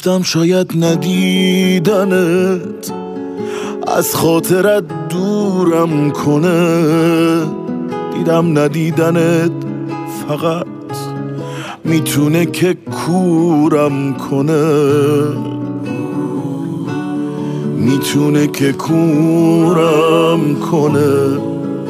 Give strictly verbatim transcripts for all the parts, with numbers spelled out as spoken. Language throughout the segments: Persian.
گفتم شاید ندیدنت از خاطرت دورم کنه، دیدم ندیدنت فقط میتونه که کورم کنه، میتونه که کورم کنه.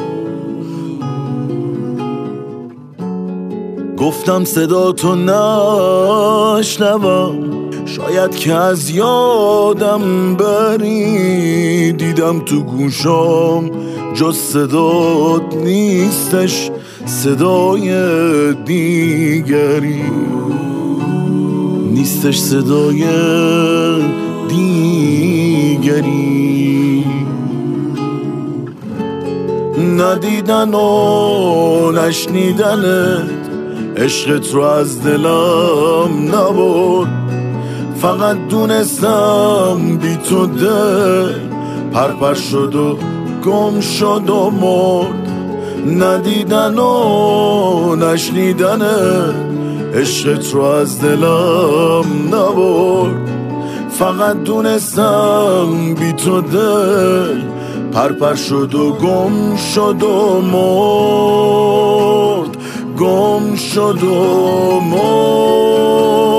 گفتم صدا تو نشنوم، شاید که از یادم بری، دیدم تو گوشام جز صدات نیستش صدای دیگری، نیستش صدای دیگری. ندیدن و نشنیدنت عشقت رو از دلم نبرد، فقط دونستم بی تو دل پرپر شد و گم شد و مرد. ندیدن و نشنیدنت عشقت رو از دلم نبرد، فقط دونستم بی تو دل پرپر شد و گم شد و مرد، گم شد و مرد.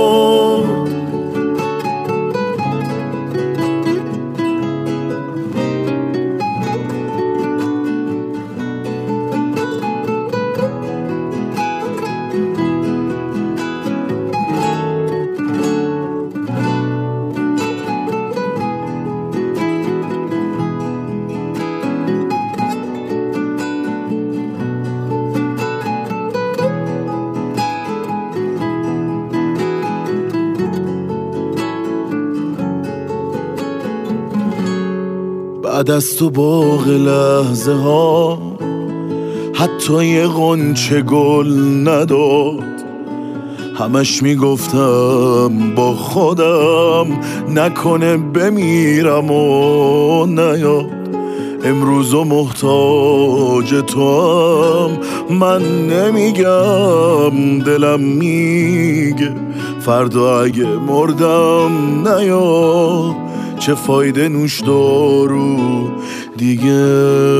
بعد از تو باغ لحظه ها حتی یه غنچه گل نداد، همش میگفتم با خودم نکنه بمیرم و نیاد. امروز و محتاج تو هم من نمیگم، دلم میگه فردا اگه مردم نیاد. چه فایده نوش دارو دیگه،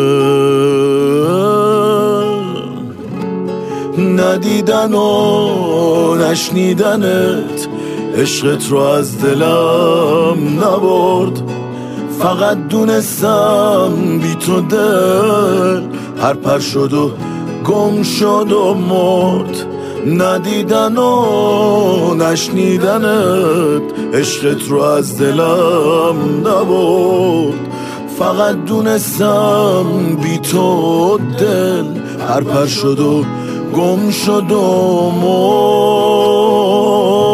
ندیدن و نشنیدنت عشقت رو از دلم نبرد، فقط دونستم بی تو دل پرپر شد و گم شد و مرد. ندیدن و نشنیدنت عشقت رو از دلم نبرد، فقط دونستم بی تو دل پرپر شد و گم شد و مرد.